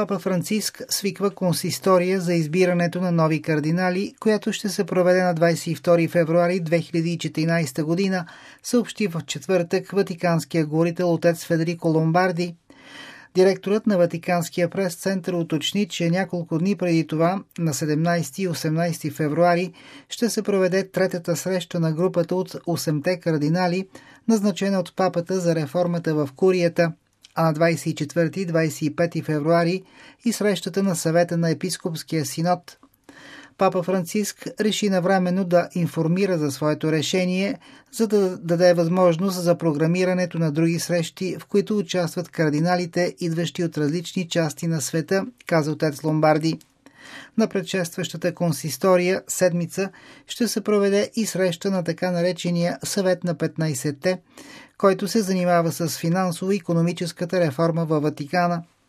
Папа Франциск свиква консистория за избирането на нови кардинали, която ще се проведе на 22 февруари 2014 година, съобщи в четвъртък ватиканския говорител отец Федерико Ломбарди. Директорът на Ватиканския прес-център уточни, че няколко дни преди това, на 17 и 18 февруари, ще се проведе третата среща на групата от 8-те кардинали, назначена от папата за реформата в курията, а на 24 и 25 февруари и срещата на съвета на епископския синод. Папа Франциск реши навременно да информира за своето решение, за да даде възможност за програмирането на други срещи, в които участват кардиналите, идващи от различни части на света, каза отец Ломбарди. На предшестващата консистория седмица ще се проведе и среща на така наречения Съвет на 15-те, който се занимава с финансово-икономическата реформа във Ватикана.